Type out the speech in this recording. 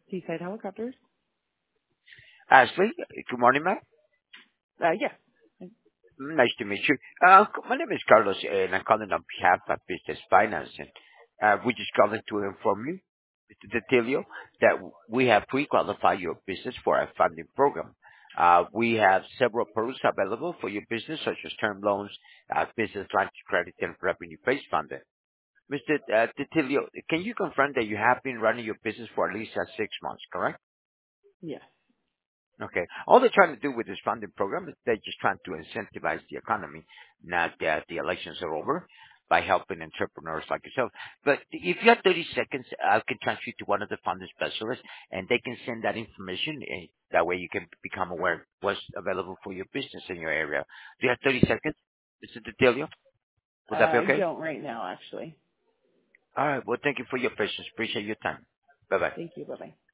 Seaside Helicopters. Ashley, good morning, ma'am. Yeah. Nice to meet you. My name is Carlos, and I'm calling on behalf of Business Financing. We just calling to inform you, Mr. Detilio, that we have pre-qualified your business for a funding program. We have several products available for your business, such as term loans, business lines of credit, and revenue-based funding. Mr. Detilio, can you confirm that you have been running your business for at least 6 months, correct? Yes. Okay. All they're trying to do with this funding program is they're just trying to incentivize the economy, not that the elections are over, by helping entrepreneurs like yourself. But if you have 30 seconds, I can transfer you to one of the funding specialists, and they can send that information. And that way you can become aware what's available for your business in your area. Do you have 30 seconds, Mr. Detilio? Would that be I okay? don't right now, actually. All right. Well, thank you for your patience. Appreciate your time. Bye-bye. Thank you. Bye-bye.